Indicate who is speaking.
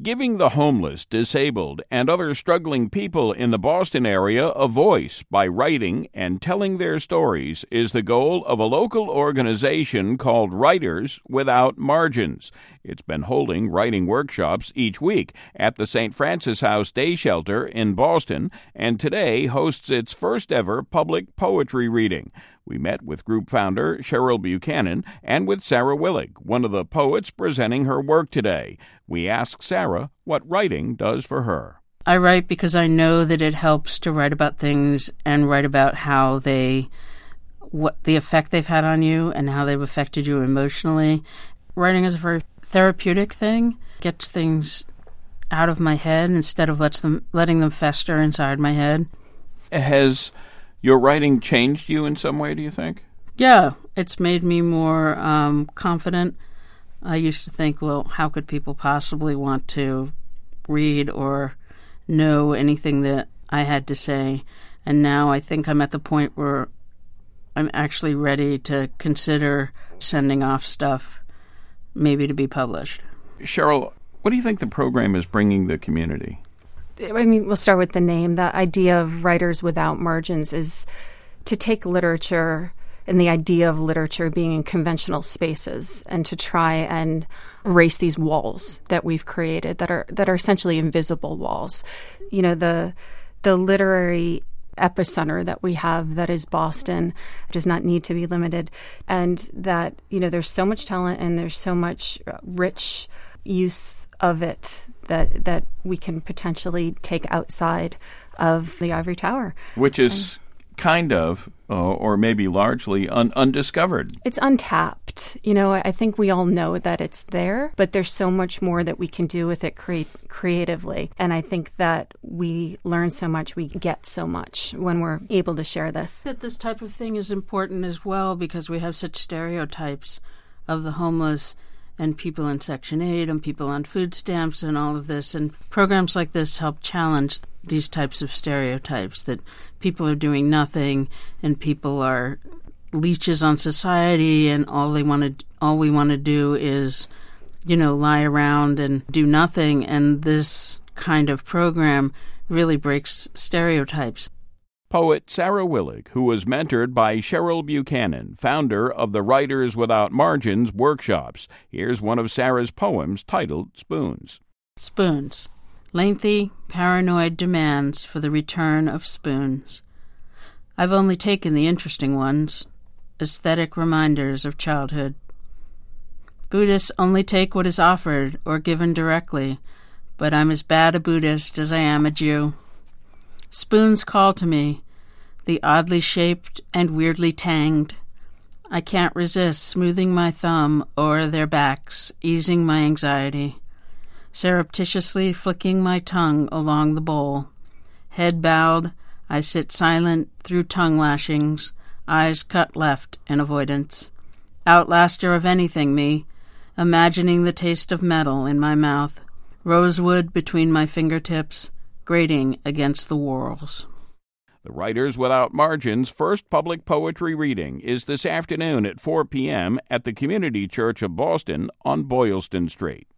Speaker 1: Giving the homeless, disabled, and other struggling people in the Boston area a voice by writing and telling their stories is the goal of a local organization called Writers Without Margins. It's been holding writing workshops each week at the St. Francis House Day Shelter in Boston, and today hosts its first ever public poetry reading. We met with group founder Cheryl Buchanan and with Sarah Willig, one of the poets presenting her work today. We asked Sarah what writing does for her.
Speaker 2: I write because I know that it helps to write about things and write about how what the effect they've had on you and how they've affected you emotionally. Writing is a very therapeutic thing, gets things out of my head instead of letting them fester inside my head.
Speaker 1: Has your writing changed you in some way, do you think?
Speaker 2: Yeah, it's made me more confident. I used to think, well, how could people possibly want to read or know anything that I had to say? And now I think I'm at the point where I'm actually ready to consider sending off stuff, maybe to be published.
Speaker 1: Cheryl, what do you think the program is bringing the community?
Speaker 3: I mean, we'll start with the name. The idea of Writers Without Margins is to take literature and the idea of literature being in conventional spaces and to try and erase these walls that we've created that are essentially invisible walls. You know, the literary epicenter that we have that is Boston does not need to be limited, and that, you know, there's so much talent and there's so much rich use of it that we can potentially take outside of the ivory tower.
Speaker 1: Which is kind of, or maybe largely, undiscovered.
Speaker 3: It's untapped. You know, I think we all know that it's there, but there's so much more that we can do with it creatively. And I think that we learn so much, we get so much when we're able to share this.
Speaker 2: That this type of thing is important as well because we have such stereotypes of the homeless and people in Section 8 and people on food stamps and all of this. And programs like this help challenge these types of stereotypes that people are doing nothing and people are leeches on society and all we want to do is, you know, lie around and do nothing. And this kind of program really breaks stereotypes.
Speaker 1: Poet Sarah Willig, who was mentored by Cheryl Buchanan, founder of the Writers Without Margins workshops. Here's one of Sarah's poems titled Spoons.
Speaker 2: Spoons. Lengthy, paranoid demands for the return of spoons. I've only taken the interesting ones, aesthetic reminders of childhood. Buddhists only take what is offered or given directly, but I'm as bad a Buddhist as I am a Jew. Spoons call to me, the oddly shaped and weirdly tanged. I can't resist smoothing my thumb o'er their backs, easing my anxiety, surreptitiously flicking my tongue along the bowl. Head bowed, I sit silent through tongue lashings, eyes cut left in avoidance. Outlaster of anything, me, imagining the taste of metal in my mouth, rosewood between my fingertips, grating against the whorls.
Speaker 1: The Writers Without Margins' first public poetry reading is this afternoon at 4 p.m. at the Community Church of Boston on Boylston Street.